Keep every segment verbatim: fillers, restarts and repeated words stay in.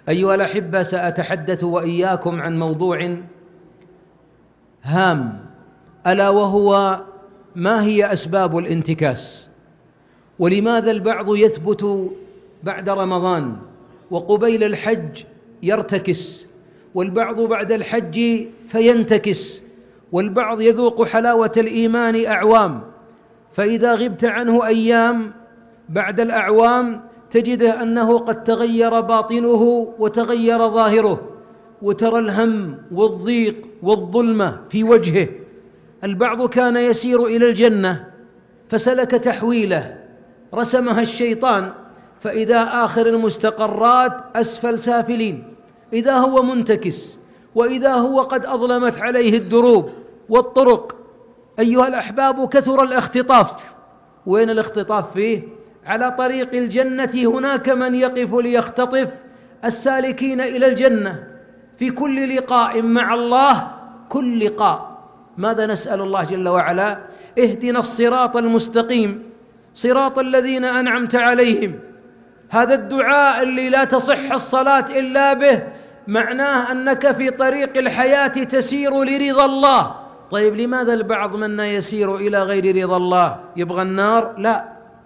أيها الأحبة، سأتحدث وإياكم عن موضوع هام، ألا وهو ما هي أسباب الانتكاس؟ ولماذا البعض يثبت بعد رمضان وقبيل الحج يرتكس، والبعض بعد الحج فينتكس، والبعض يذوق حلاوة الإيمان أعوام، فإذا غبت عنه أيام بعد الأعوام تجده أنه قد تغير باطنه وتغير ظاهره، وترى الهم والضيق والظلمة في وجهه. البعض كان يسير إلى الجنة فسلك تحويله رسمها الشيطان، فإذا آخر المستقرات أسفل سافلين، إذا هو منتكس، وإذا هو قد أظلمت عليه الدروب والطرق. أيها الأحباب، كثر الاختطاف. وين الاختطاف فيه؟ على طريق الجنة هناك من يقف ليختطف السالكين إلى الجنة في كل لقاء مع الله. كل لقاء ماذا نسأل الله جل وعلا؟ اهدنا الصراط المستقيم صراط الذين أنعمت عليهم. هذا الدعاء اللي لا تصح الصلاة إلا به معناه أنك في طريق الحياة تسير لرضا الله. طيب لماذا البعض منا يسير إلى غير رضا الله؟ يبغى النار؟ لا.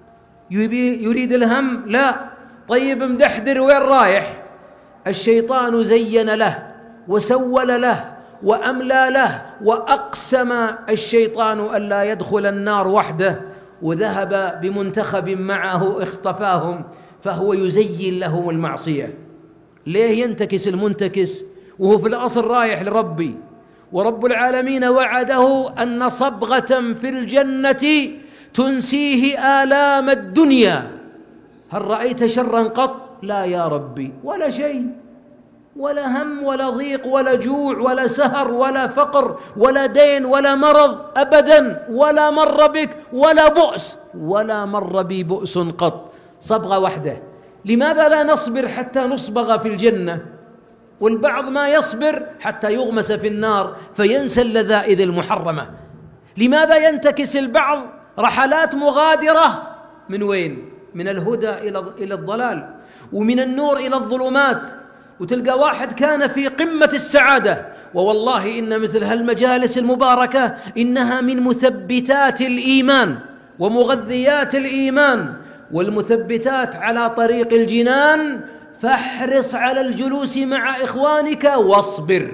يريد الهم؟ لا. طيب مدحدر وين رايح؟ الشيطان زين له وسول له وأملى له، وأقسم الشيطان ألا يدخل النار وحده، وذهب بمنتخب معه اختفاهم، فهو يزين لهم المعصية. ليه ينتكس المنتكس وهو في الأصل رايح لربي؟ ورب العالمين وعده أن صبغة في الجنة تنسيه آلام الدنيا. هل رأيت شرا قط؟ لا يا ربي، ولا شيء، ولا هم ولا ضيق ولا جوع ولا سهر ولا فقر ولا دين ولا مرض أبدا، ولا مر بك ولا بؤس، ولا مر بي بؤس قط. صبغة واحدة. لماذا لا نصبر حتى نصبغ في الجنة؟ والبعض ما يصبر حتى يغمس في النار فينسى اللذائذ المحرمة. لماذا ينتكس البعض رحلات مغادرة؟ من وين؟ من الهدى إلى الضلال، ومن النور إلى الظلمات. وتلقى واحد كان في قمة السعادة، ووالله إن مثل هالمجالس المباركة إنها من مثبتات الإيمان ومغذيات الإيمان والمثبتات على طريق الجنان. فاحرص على الجلوس مع إخوانك واصبر.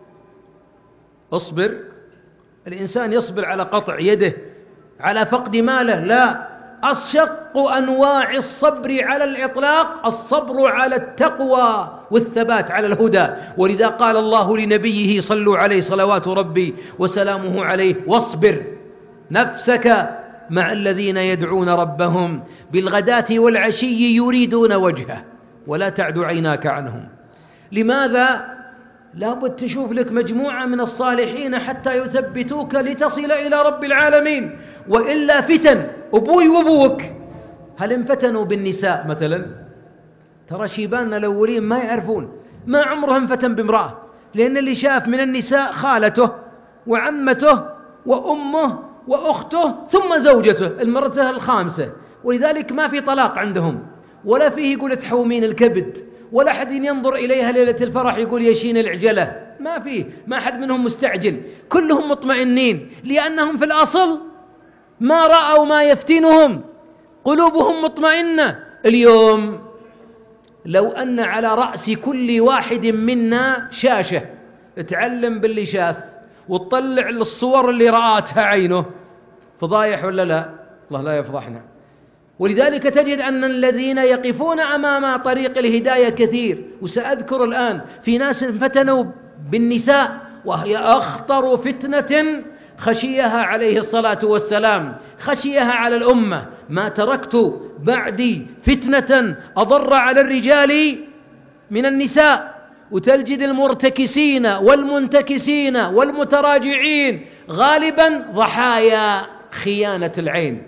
اصبر. الإنسان يصبر على قطع يده، على فقد ماله؟ لا. أشق أنواع الصبر على الإطلاق الصبر على التقوى والثبات على الهدى. ولذا قال الله لنبيه صلوا عليه صلوات ربي وسلامه عليه: واصبر نفسك مع الذين يدعون ربهم بالغداة والعشي يريدون وجهه ولا تعد عيناك عنهم. لماذا؟ لابد تشوف لك مجموعة من الصالحين حتى يثبتوك لتصل إلى رب العالمين، وإلا فتن. أبوي وأبوك هل انفتنوا بالنساء مثلا؟ ترى شيباننا الأولين ما يعرفون، ما عمرهم فتن بامرأة، لأن اللي شاف من النساء خالته وعمته وأمه وأخته ثم زوجته المرته الخامسة. ولذلك ما في طلاق عندهم، ولا فيه يقول تحومين الكبد، ولا حد ينظر إليها ليلة الفرح يقول يشين العجلة. ما فيه، ما حد منهم مستعجل، كلهم مطمئنين، لأنهم في الأصل ما رأوا ما يفتنهم، قلوبهم مطمئنة. اليوم لو أن على رأس كل واحد منا شاشة تعلم باللي شاف وتطلع للصور اللي رأتها عينه، فضايح ولا لا؟ الله لا يفضحنا. ولذلك تجد أن الذين يقفون أمام طريق الهداية كثير. وسأذكر الآن في ناس فتنوا بالنساء، وهي أخطر فتنة خشيها عليه الصلاة والسلام، خشيها على الأمة: ما تركت بعدي فتنة أضر على الرجال من النساء. وتجد المرتكسين والمنتكسين والمتراجعين غالبا ضحايا خيانة العين،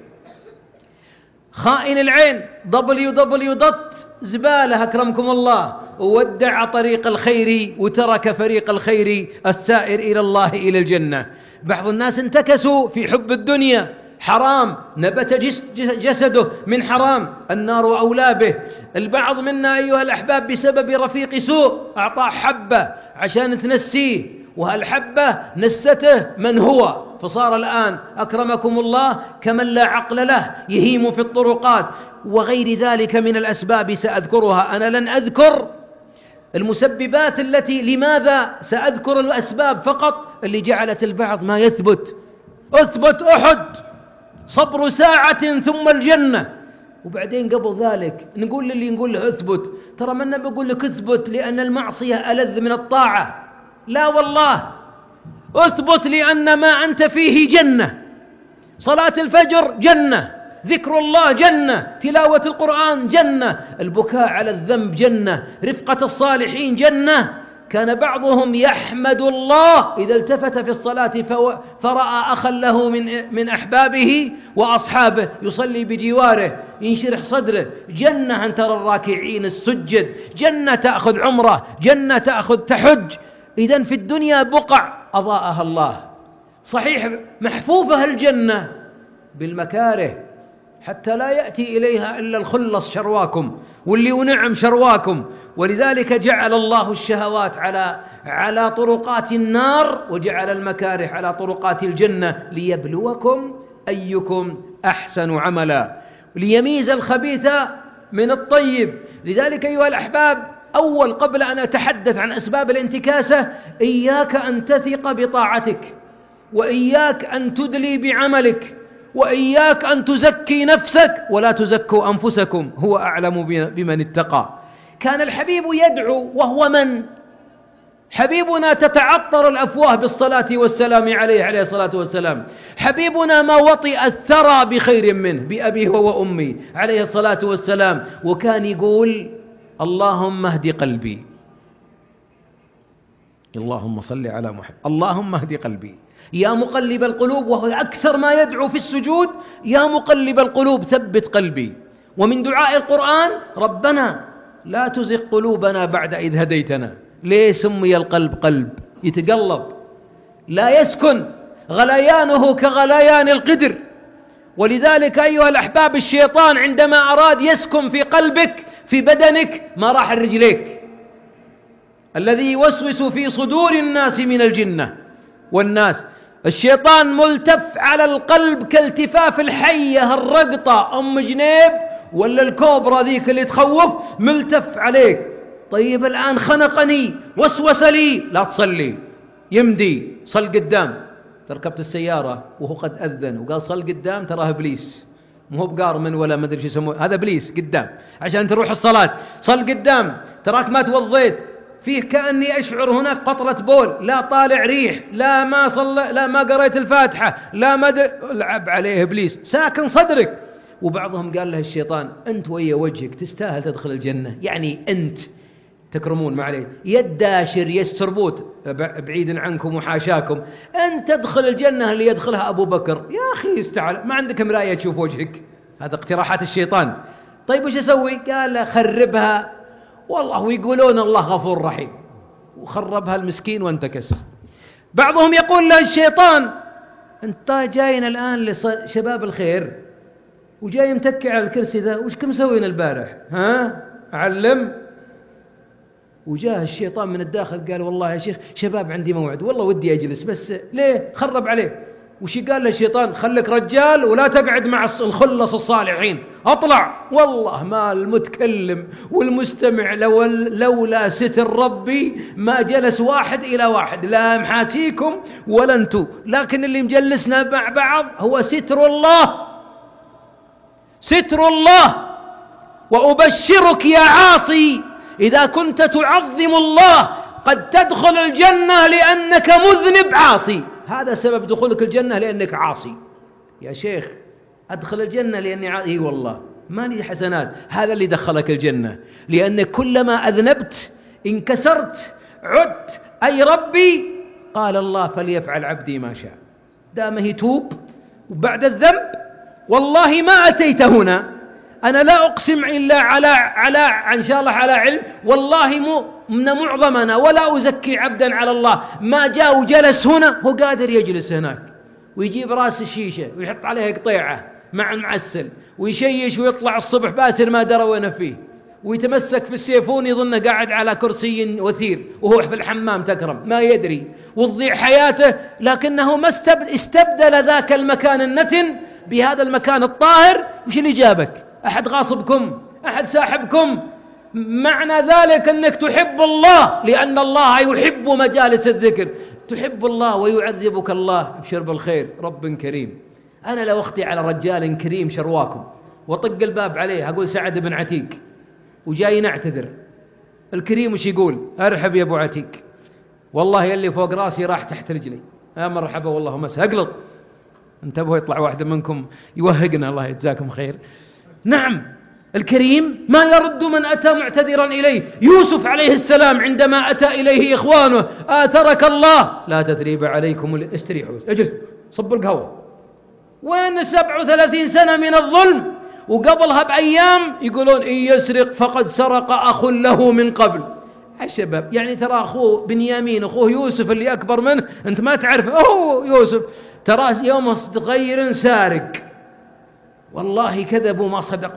خائن العين. دبليو دبليو دوت زبالة أكرمكم الله، وودع طريق الخير وترك فريق الخير السائر إلى الله إلى الجنة. بعض الناس انتكسوا في حب الدنيا حرام، نبت جسده من حرام، النار أولى به. البعض منا أيها الأحباب بسبب رفيق سوء أعطاه حبة عشان تنسيه، وهالحبة نسته من هو، فصار الآن أكرمكم الله كمن لا عقل له يهيم في الطرقات وغير ذلك من الأسباب سأذكرها. أنا لن أذكر المسببات التي، لماذا سأذكر الأسباب فقط اللي جعلت البعض ما يثبت. أثبت أحد، صبر ساعة ثم الجنة، وبعدين قبل ذلك نقول للي نقول له اثبت، ترى منا بقول لك اثبت لأن المعصية ألذ من الطاعة، لا والله، اثبت لأن ما أنت فيه جنة. صلاة الفجر جنة، ذكر الله جنة، تلاوة القرآن جنة، البكاء على الذنب جنة، رفقة الصالحين جنة. كان بعضهم يحمد الله إذا التفت في الصلاة فرأى أخا له من من أحبابه وأصحابه يصلي بجواره ينشرح صدره، جنة أن ترى الراكعين السجد، جنة تأخذ عمره، جنة تأخذ تحج. إذن في الدنيا بقع أضاءها الله، صحيح محفوفة الجنة بالمكاره حتى لا يأتي إليها إلا الخلص شرواكم واللي ونعم شرواكم. ولذلك جعل الله الشهوات على على طرقات النار وجعل المكاره على طرقات الجنة ليبلوكم أيكم أحسن عملا، ليميز الخبيث من الطيب. لذلك أيها الأحباب، أول قبل أن أتحدث عن أسباب الانتكاسة، إياك أن تثق بطاعتك، وإياك أن تدلي بعملك، وإياك أن تزكي نفسك، ولا تزكوا أنفسكم هو أعلم بمن اتقى. كان الحبيب يدعو وهو من؟ حبيبنا تتعطر الأفواه بالصلاة والسلام عليه عليه الصلاة والسلام، حبيبنا ما وطئ الثرى بخير منه بأبيه وأمي عليه الصلاة والسلام، وكان يقول اللهم اهد قلبي، اللهم صل على محمد، اللهم اهد قلبي يا مقلب القلوب، وهو أكثر ما يدعو في السجود يا مقلب القلوب ثبت قلبي. ومن دعاء القرآن ربنا لا تزغ قلوبنا بعد إذ هديتنا. ليه سمي القلب قلب؟ يتقلب لا يسكن، غليانه كغليان القدر. ولذلك أيها الأحباب، الشيطان عندما أراد يسكن في قلبك في بدنك ما راح الرجليك، الذي يوسوس في صدور الناس من الجنة والناس. الشيطان ملتف على القلب كالتفاف الحية الرقطة أم جنيب ولا الكوبرا ذيك اللي تخوف، ملتف عليك. طيب الآن خنقني وسوس لي، لا تصلي، يمدي صل قدام. تركبت السيارة وهو قد أذن وقال صل قدام، تراه إبليس، مو بقارمن ولا مدري شو يسموه، هذا إبليس قدام عشان تروح الصلاة. صل قدام، تراك ما توضيت، فيه كأني أشعر هناك قطرة بول، لا طالع ريح، لا ما صلى، لا ما قريت الفاتحة، لا مد... لعب عليه إبليس ساكن صدرك. وبعضهم قال له الشيطان أنت ويا وجهك تستاهل تدخل الجنة، يعني أنت تكرمون ما عليه، يداشر يستربوت بعيد عنكم وحاشاكم، أنت تدخل الجنة اللي يدخلها أبو بكر. يا أخي استعال، ما عندك مراية تشوف وجهك. هذا اقتراحات الشيطان. طيب وش أسوي؟ قال خربها، والله ويقولون الله غفور رحيم، وخربها المسكين وانتكس. بعضهم يقول له الشيطان أنت جاينا الآن لشباب الخير وجاي متكي على الكرسي ذا، وش كم سوينا البارح؟ ها أعلم. وجاء الشيطان من الداخل قال والله يا شيخ شباب عندي موعد، والله ودي أجلس، بس ليه؟ خرب عليه. وش قال له الشيطان؟ خلك رجال ولا تقعد مع الخلص الصالحين، أطلع. والله ما المتكلم والمستمع لو لولا ستر ربي ما جلس واحد إلى واحد، لا محاسيكم ولا أنتم، لكن اللي مجلسنا مع بعض هو ستر الله، ستر الله. وأبشرك يا عاصي إذا كنت تعظم الله قد تدخل الجنة لأنك مذنب عاصي. هذا سبب دخولك الجنة، لأنك عاصي. يا شيخ أدخل الجنة لأني عاصي؟ إيه والله ما لي حسنات. هذا اللي دخلك الجنة، لأنك كلما أذنبت انكسرت عدت. أي ربي قال الله فليفعل عبدي ما شاء، دامه يتوب وبعد الذنب والله ما أتيت هنا. أنا لا أقسم إلا على على إن شاء الله على علم، والله مو من معظمنا ولا أزكي عبدا على الله ما جاء وجلس هنا هو قادر يجلس هناك. ويجيب راس الشيشة ويحط عليها قطيعة مع المعسل ويشيش ويطلع الصبح باسر ما درى وين فيه، ويتمسك في السيفون يظنه قاعد على كرسي وثير وهو في الحمام تكرم ما يدري، وتضيع حياته، لكنه ما استبدل ذاك المكان النتن بهذا المكان الطاهر. وش اللي جابك؟ أحد غاصبكم؟ أحد ساحبكم؟ معنى ذلك أنك تحب الله، لأن الله يحب مجالس الذكر. تحب الله ويعذبك الله. ابشر بالخير، رب كريم. أنا لو أختي على رجال كريم شرواكم وطق الباب عليه أقول سعد بن عتيق وجاي نعتذر، الكريم وش يقول؟ أرحب يا أبو عتيق، والله يلي فوق راسي راح تحت رجلي، يا مرحبا والله مسا. أقلط، انتبهوا يطلع واحد منكم يوهقنا، الله يجزاكم خير. نعم، الكريم ما يرد من أتى معتذرا إليه. يوسف عليه السلام عندما أتى إليه إخوانه: آثرك الله، لا تثريب عليكم، استريحوا، اجلس، صب القهوة. وين سبع وثلاثين سنة من الظلم، وقبلها بأيام يقولون إن يسرق فقد سرق أخ له من قبل. الشباب يعني ترى أخوه بنيامين أخوه يوسف اللي أكبر منه أنت ما تعرف، أوه يوسف ترى يوم صغير سارق، والله كذبوا ما صدقوا.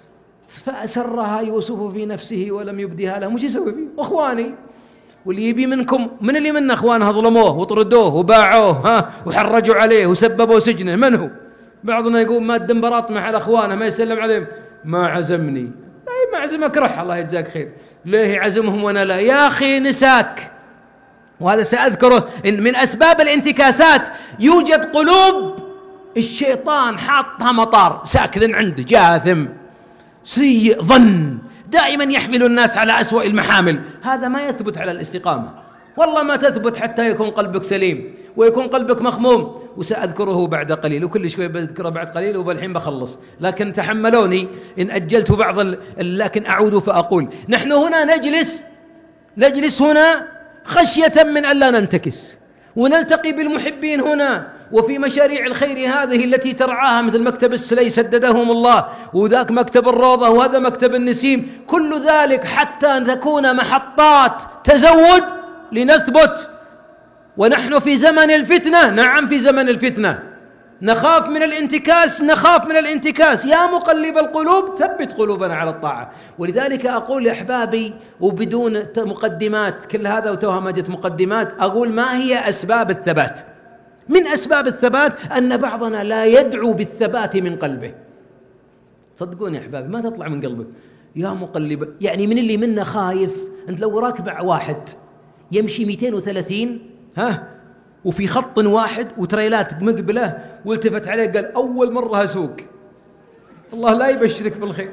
فأسرها يوسف في نفسه ولم يبدها لهم. وش يسوي فيه؟ أخواني، واللي يبي منكم من اللي من أخوانها ظلموه وطردوه وباعوه ها وحرجوا عليه وسببوا سجنه، من هو؟ بعضنا يقول ما الدنبرات مع الأخوانه ما يسلم عليهم، ما عزمني. أي ما عزمك رح، الله يجزاك خير. ليه عزمهم وانا لا؟ يا أخي نساك. وهذا سأذكره إن من أسباب الانتكاسات يوجد قلوب الشيطان حاطها مطار ساكن عنده، جاثم سيء ظن، دائما يحمل الناس على أسوأ المحامل. هذا ما يثبت على الاستقامة، والله ما تثبت حتى يكون قلبك سليم ويكون قلبك مخموم. وسأذكره بعد قليل، وكل شوي بذكره بعد قليل وبالحين بخلص، لكن تحملوني إن أجلت بعض ال... لكن أعود فأقول: نحن هنا نجلس نجلس هنا خشية من ألا ننتكس، ونلتقي بالمحبين هنا وفي مشاريع الخير هذه التي ترعاها، مثل مكتب السلي سددهم الله، وذاك مكتب الروضة، وهذا مكتب النسيم. كل ذلك حتى تكون محطات تزود لنثبت. ونحن في زمن الفتنة، نعم في زمن الفتنة، نخاف من الانتكاس، نخاف من الانتكاس. يا مقلب القلوب ثبت قلوبنا على الطاعة. ولذلك أقول لأحبابي وبدون مقدمات، كل هذا وتوها ما جت مقدمات، أقول ما هي أسباب الثبات؟ من أسباب الثبات أن بعضنا لا يدعو بالثبات من قلبه. صدقوني يا أحبابي ما تطلع من قلبك. يا مقلب، يعني من اللي منا خايف؟ أنت لو راكب واحد يمشي مئتين وثلاثين ها وفي خط واحد وتريلات مقبله والتفت عليه قال أول مرة أسوق، الله لا يبشرك بالخير،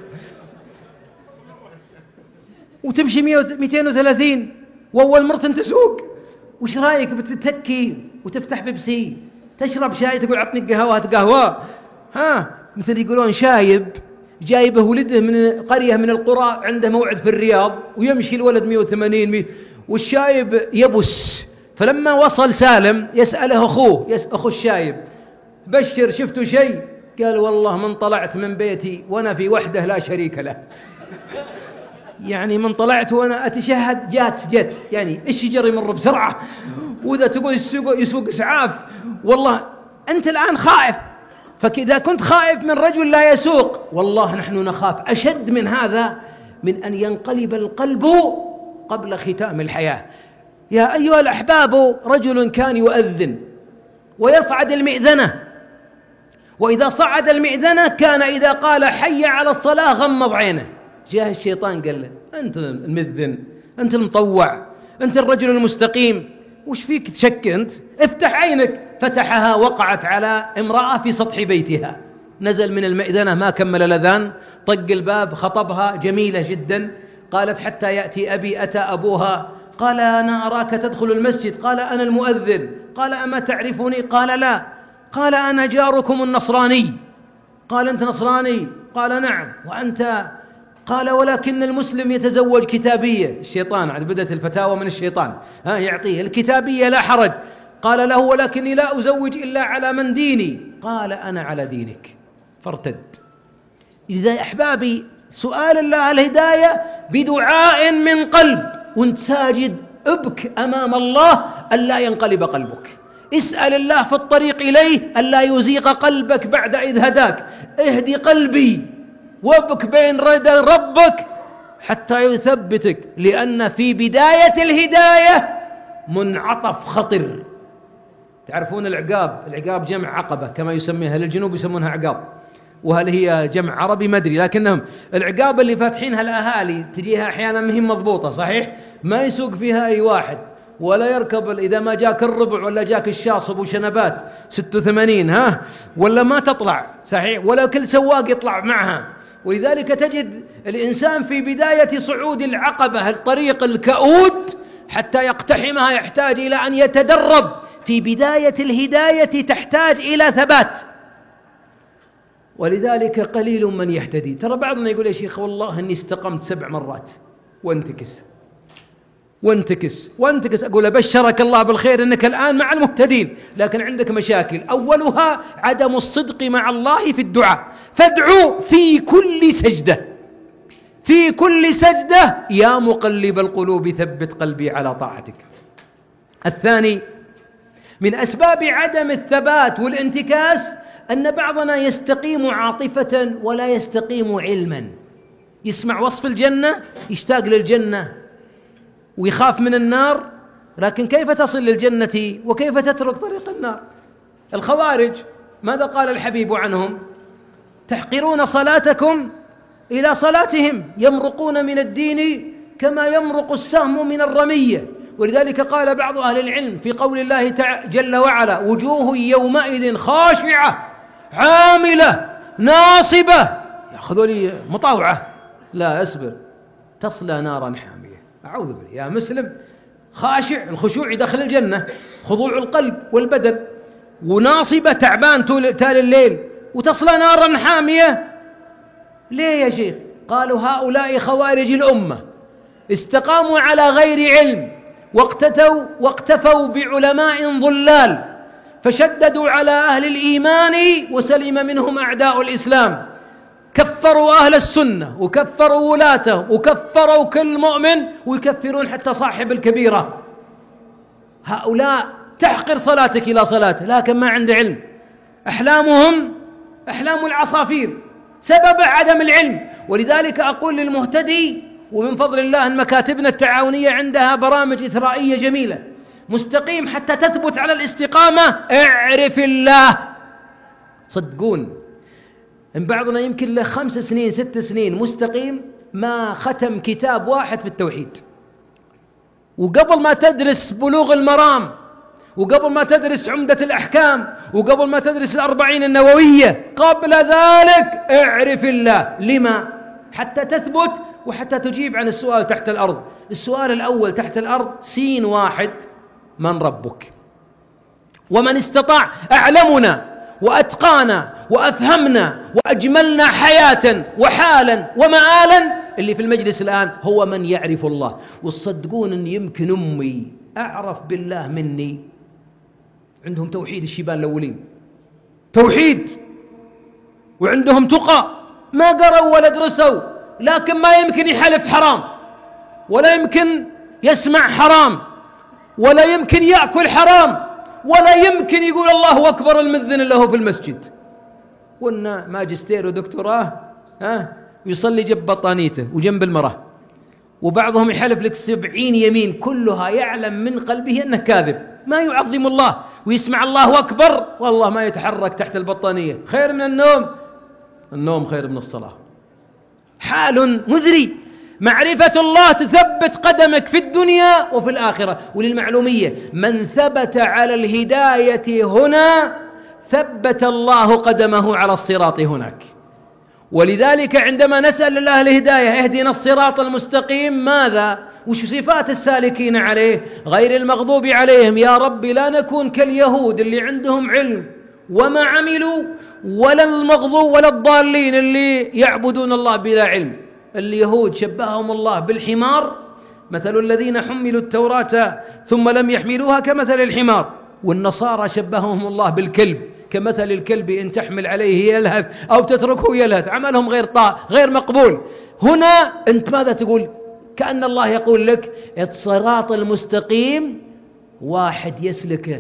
وتمشي مئتين وثلاثين وأول مرة تسوق، وش رأيك بتتكي وتفتح بيبسي تشرب شاي تقول عطني قهوة قهوة؟ ها مثل يقولون شايب جايبه ولده من قرية من القرى عنده موعد في الرياض ويمشي الولد مئة وثمانين مئة والشايب يبس. فلما وصل سالم يسأله أخوه يس أخو الشايب: بشر شفتوا شيء؟ قال: والله من طلعت من بيتي وأنا في وحده لا شريك له. يعني من طلعت وأنا أتشهد جات جت، يعني الشجر يمر بسرعة، وإذا تقول يسوق, يسوق إسعاف. والله أنت الآن خائف، فإذا كنت خائف من رجل لا يسوق، والله نحن نخاف أشد من هذا، من أن ينقلب القلب قبل ختام الحياة. يا أيها الأحباب، رجل كان يؤذن ويصعد المئذنة، وإذا صعد المئذنة كان إذا قال حي على الصلاة غمض عينه. جاء الشيطان قال له: أنت المذن، أنت المطوع، أنت الرجل المستقيم، وش فيك تشك أنت؟ افتح عينك. فتحها، وقعت على امرأة في سطح بيتها. نزل من المئذنة ما كمل الأذان، طق الباب، خطبها جميلة جدا. قالت: حتى يأتي أبي. أتى أبوها قال: أنا أراك تدخل المسجد. قال: أنا المؤذن. قال: أما تعرفني؟ قال: لا. قال: أنا جاركم النصراني. قال: أنت نصراني؟ قال: نعم. وأنت؟ قال: ولكن المسلم يتزوج كتابية. الشيطان عاد بدأت الفتاوى من الشيطان، ها يعطيه الكتابية لا حرج. قال له: ولكني لا أزوج إلا على من ديني. قال: أنا على دينك. فارتد. إذا أحبابي سؤال الله الهداية بدعاء من قلب، وانت ساجد ابك أمام الله ألا ينقلب قلبك. اسأل الله في الطريق إليه ألا يزيغ قلبك بعد إذ هداك. اهدي قلبي وابك بين رد ربك حتى يثبتك، لأن في بداية الهداية منعطف خطر. تعرفون العقاب، العقاب جمع عقبة كما يسميها، للجنوب يسمونها عقاب، وهل هي جمع عربي ما أدري، لكنهم العقاب اللي فاتحينها الأهالي تجيها أحيانا مهم مضبوطة صحيح، ما يسوق فيها أي واحد ولا يركب، إذا ما جاك الربع ولا جاك الشاصب وشنبات ستة وثمانين ها ولا ما تطلع صحيح، ولا كل سواق يطلع معها. ولذلك تجد الإنسان في بداية صعود العقبة الطريق الكؤود حتى يقتحمها يحتاج إلى أن يتدرب. في بداية الهداية تحتاج إلى ثبات، ولذلك قليل من يهتدي. ترى بعضنا يقول يا شيخ والله أني استقمت سبع مرات وانتكس وانتكس وانتكس. أقول أبشرك الله بالخير أنك الآن مع المهتدين، لكن عندك مشاكل. أولها عدم الصدق مع الله في الدعاء. فادعوا في كل سجدة، في كل سجدة يا مقلب القلوب ثبت قلبي على طاعتك. الثاني من أسباب عدم الثبات والانتكاس أن بعضنا يستقيم عاطفة ولا يستقيم علما. يسمع وصف الجنة يشتاق للجنة ويخاف من النار، لكن كيف تصل للجنة وكيف تترك طريق النار؟ الخوارج ماذا قال الحبيب عنهم؟ تحقرون صلاتكم إلى صلاتهم، يمرقون من الدين كما يمرق السهم من الرمية. ولذلك قال بعض أهل العلم في قول الله جل وعلا وجوه يومئذ خاشعة عاملة ناصبة، يأخذوا لي مطاوعة، لا أصبر، تصلى نارا حامية. أعوذ بالله يا مسلم، خاشع، الخشوع يدخل الجنة، خضوع القلب والبدن، وناصبة تعبان تال الليل وتصلى نارا حامية. ليه يا شيخ؟ قالوا هؤلاء خوارج الأمة استقاموا على غير علم، واقتتوا واقتفوا بعلماء ضلال، فشددوا على أهل الإيمان وسلم منهم أعداء الإسلام، كفروا أهل السنة وكفروا ولاته وكفروا كل مؤمن ويكفرون حتى صاحب الكبيرة. هؤلاء تحقر صلاتك إلى صلاته لكن ما عنده علم، أحلامهم أحلام العصافير، سبب عدم العلم. ولذلك أقول للمهتدي، ومن فضل الله أن مكاتبنا التعاونية عندها برامج إثرائية جميلة، مستقيم حتى تثبت على الاستقامة، اعرف الله. صدقون إن بعضنا يمكن له خمس سنين ست سنين مستقيم ما ختم كتاب واحد في التوحيد، وقبل ما تدرس بلوغ المرام، وقبل ما تدرس عمدة الأحكام، وقبل ما تدرس الأربعين النووية، قبل ذلك اعرف الله. لما؟ حتى تثبت وحتى تجيب عن السؤال تحت الأرض. السؤال الأول تحت الأرض سين واحد: من ربك؟ ومن استطاع أعلمنا وأتقانا وأفهمنا وأجملنا حياة وحالا ومآلا اللي في المجلس الآن هو من يعرف الله. والصدقون أن يمكن أمي أعرف بالله مني. عندهم توحيد الشيبان الأولين، توحيد، وعندهم تقى، ما قروا ولا درسوا، لكن ما يمكن يحلف حرام، ولا يمكن يسمع حرام، ولا يمكن يأكل حرام، ولا يمكن يقول الله أكبر المذن اللي هو في المسجد. قلنا ماجستير ودكتوراه ها يصلي جنب بطانيته وجنب المرأة، وبعضهم يحلف لك سبعين يمين كلها يعلم من قلبه أنه كاذب، ما يعظم الله ويسمع الله أكبر والله ما يتحرك تحت البطانية. خير من النوم، النوم خير من الصلاة. حال مزري. معرفة الله تثبت قدمك في الدنيا وفي الآخرة. وللمعلومية من ثبت على الهداية هنا ثبت الله قدمه على الصراط هناك. ولذلك عندما نسأل الله الهداية اهدنا الصراط المستقيم، ماذا؟ وش صفات السالكين عليه؟ غير المغضوب عليهم. يا رب لا نكون كاليهود اللي عندهم علم وما عملوا، ولا المغضوب ولا الضالين اللي يعبدون الله بلا علم. اليهود شبههم الله بالحمار، مثل الذين حملوا التوراة ثم لم يحملوها كمثل الحمار. والنصارى شبههم الله بالكلب، كمثل الكلب إن تحمل عليه يلهث أو تتركه يلهث. عملهم غير طاع غير مقبول. هنا أنت ماذا تقول؟ كأن الله يقول لك الصراط المستقيم واحد يسلكه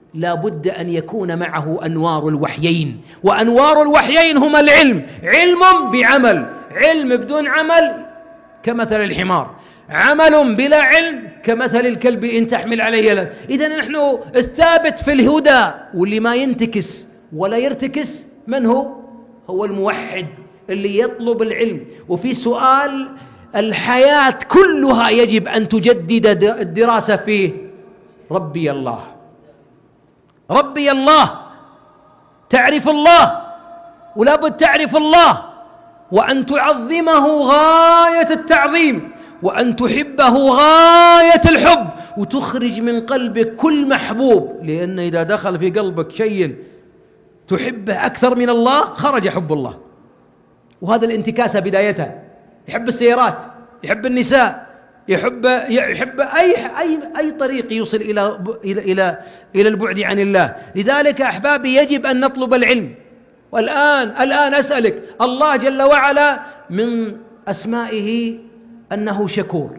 لا بد أن يكون معه أنوار الوحيين، وأنوار الوحيين هما العلم، علم بعمل. علم بدون عمل كمثل الحمار، عمل بلا علم كمثل الكلب إن تحمل عليه يلهث. إذن نحن الثابت في الهدى واللي ما ينتكس ولا يرتكس من هو؟ هو الموحد اللي يطلب العلم. وفي سؤال الحياة كلها يجب أن تجدد الدراسة فيه، ربي الله، ربي الله، تعرف الله، ولا بد تعرف الله، وأن تعظمه غاية التعظيم، وأن تحبه غاية الحب، وتخرج من قلبك كل محبوب، لأن إذا دخل في قلبك شيء تحبه أكثر من الله خرج حب الله. وهذا الانتكاسة بدايتها، يحب السيارات، يحب النساء، يحب يحب أي أي أي طريق يوصل إلى إلى إلى إلى البعد عن الله. لذلك أحبابي يجب أن نطلب العلم. والآن الآن أسألك، الله جل وعلا من أسمائه أنه شكور،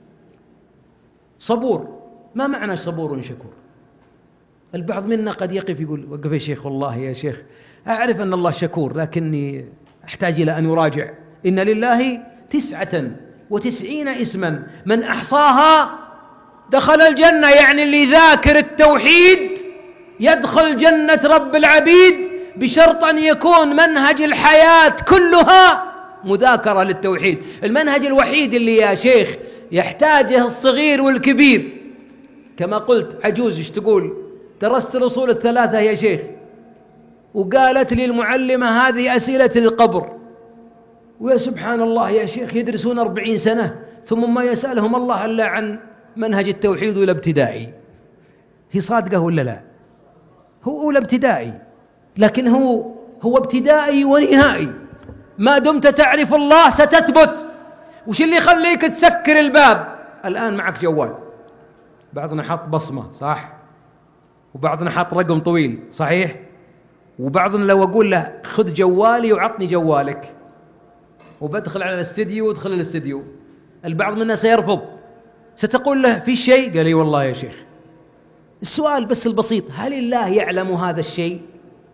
صبور. ما معنى صبور شكور؟ البعض منا قد يقف يقول وقف يا شيخ، والله يا شيخ أعرف أن الله شكور لكني أحتاج إلى أن أراجع. إن لله تسعة وتسعين اسما من أحصاها دخل الجنة، يعني اللي ذاكر التوحيد يدخل جنة رب العبيد بشرط أن يكون منهج الحياة كلها مذاكرة للتوحيد. المنهج الوحيد اللي يا شيخ يحتاجه الصغير والكبير، كما قلت عجوز ايش تقول درست الأصول الثلاثة يا شيخ، وقالت لي المعلمة هذه أسئلة القبر، ويا سبحان الله يا شيخ يدرسون أربعين سنة ثم ما يسألهم الله إلا عن منهج التوحيد ولا ابتدائي. هي صادقة ولا لا؟ هو أولى ابتدائي، لكن هو هو ابتدائي ونهائي. ما دمت تعرف الله ستثبت. وش اللي يخليك تسكر الباب؟ الآن معك جوال، بعضنا حط بصمة صح، وبعضنا حط رقم طويل صحيح، وبعضنا لو أقول له خذ جوالي وعطني جوالك وبدخل على الاستديو وادخل الاستديو، البعض منا سيرفض. ستقول له في شيء؟ قال لي والله يا شيخ. السؤال بس البسيط، هل الله يعلم هذا الشيء؟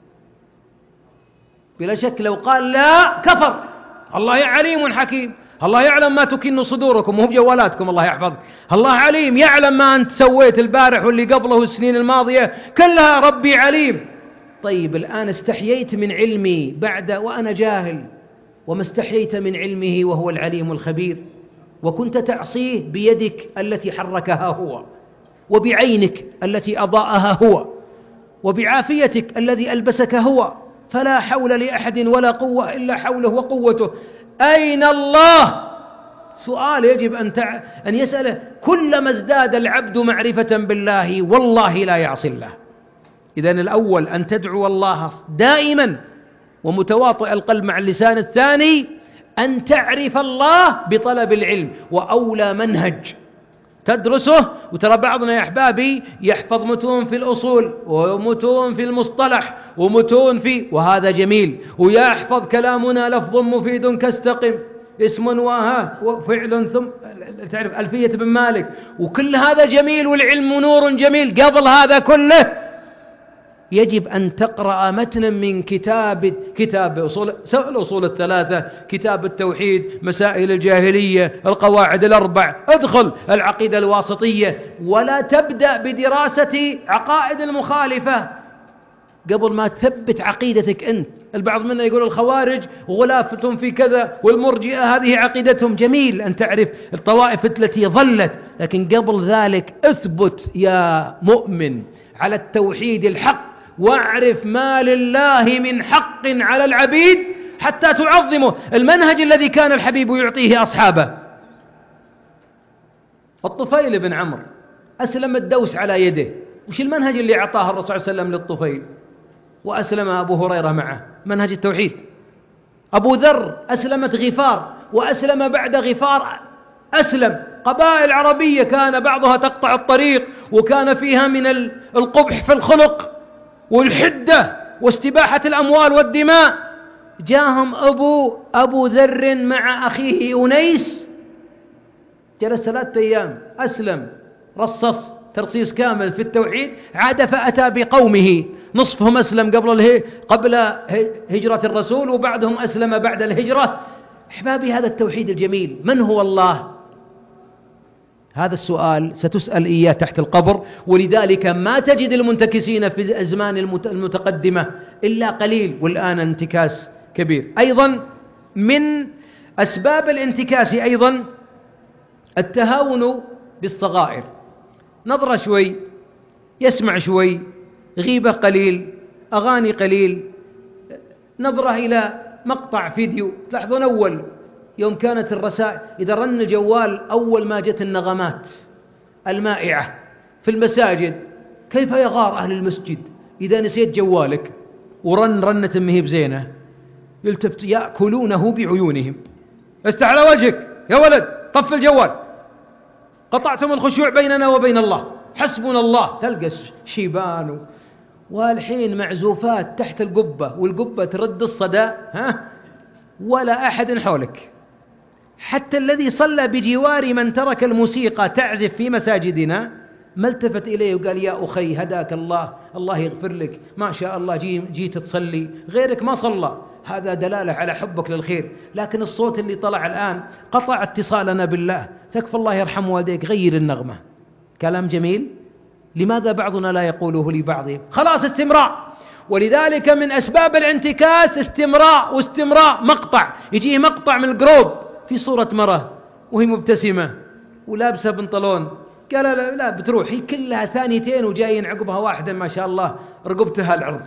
بلا شك لو قال لا كفر. الله عليم حكيم، الله يعلم ما تكن صدوركم، وهم جوالاتكم الله يحفظك. الله عليم، يعلم ما أنت سويت البارح واللي قبله السنين الماضية كلها، ربي عليم. طيب الآن استحييت من علمي بعد وأنا جاهل، وما استحييت من علمه وهو العليم الخبير، وكنت تعصيه بيدك التي حركها هو، وبعينك التي أضاءها هو، وبعافيتك الذي ألبسك هو، فلا حول لأحد ولا قوة إلا حوله وقوته. أين الله؟ سؤال يجب أن تع... أن يسأله كلما ازداد العبد معرفة بالله والله لا يعصي الله. إذن الأول أن تدعو الله دائما ومتواطئ القلب مع اللسان. الثاني أن تعرف الله بطلب العلم، وأولى منهج تدرسه. وترى بعضنا يا أحبابي يحفظ متون في الأصول ومتون في المصطلح ومتون في، وهذا جميل، ويحفظ كلامنا لفظ مفيد كاستقم اسم وها وفعل ثم تعرف ألفية بن مالك، وكل هذا جميل، والعلم نور جميل. قبل هذا كله يجب أن تقرأ متنا من كتاب كتاب أصول الأصول الثلاثة، كتاب التوحيد، مسائل الجاهلية، القواعد الأربع، ادخل العقيدة الواسطية، ولا تبدأ بدراسة عقائد المخالفة قبل ما تثبت عقيدتك أنت. البعض منا يقول الخوارج غلافة في كذا، والمرجئة هذه عقيدتهم. جميل أن تعرف الطوائف التي ظلت، لكن قبل ذلك اثبت يا مؤمن على التوحيد الحق، واعرف ما لله من حق على العبيد حتى تعظمه. المنهج الذي كان الحبيب يعطيه أصحابه. الطفيل بن عمرو أسلم الدوس على يده، وش المنهج اللي أعطاه الرسول صلى الله عليه وسلم للطفيل؟ وأسلم أبو هريرة معه، منهج التوحيد. أبو ذر أسلمت غفار، وأسلم بعد غفار أسلم قبائل عربية كان بعضها تقطع الطريق، وكان فيها من القبح في الخلق والحدة واستباحة الأموال والدماء. جاءهم أبو أبو ذر مع أخيه أنيس، جلس ثلاثة أيام، أسلم، رصص، ترصيص كامل في التوحيد، عاد فأتى بقومه نصفهم أسلم قبل اله... قبل هجرة الرسول وبعدهم أسلم بعد الهجرة. أحبابي، هذا التوحيد الجميل. من هو الله؟ هذا السؤال ستسأل إياه تحت القبر، ولذلك ما تجد المنتكسين في الأزمان المتقدمة إلا قليل، والآن انتكاس كبير. أيضا من أسباب الانتكاس أيضا التهاون بالصغائر، نظرة شوي، يسمع شوي، غيبة قليل، أغاني قليل، نظرة إلى مقطع فيديو. تلاحظون أول يوم كانت الرسائل، إذا رن الجوال أول ما جت النغمات المائعة في المساجد، كيف يغار أهل المسجد إذا نسيت جوالك ورن رنة مهيب زينة، يلتفت يأكلونه بعيونهم. استح على وجهك يا ولد، طف الجوال، قطعتم الخشوع بيننا وبين الله، حسبنا الله. تلقى شيبان والحين معزوفات تحت القبة، والقبة ترد الصدى، ها، ولا أحد حولك. حتى الذي صلى بجوار من ترك الموسيقى تعزف في مساجدنا ما التفت إليه وقال يا أخي هداك الله، الله يغفر لك، ما شاء الله جي جيت تصلي، غيرك ما صلى. هذا دلالة على حبك للخير. لكن الصوت اللي طلع الآن قطع اتصالنا بالله. تكفى الله يرحم والديك، غير النغمة. كلام جميل. لماذا بعضنا لا يقوله لبعضه؟ خلاص استمراء. ولذلك من أسباب الانتكاس استمراء واستمراء. مقطع يجيه مقطع من الجروب في صورة مرة وهي مبتسمة ولابسة بنطلون، قال لا, لا بتروح، هي كلها ثانيتين وجايين عقبها واحدة ما شاء الله رقبتها العرض.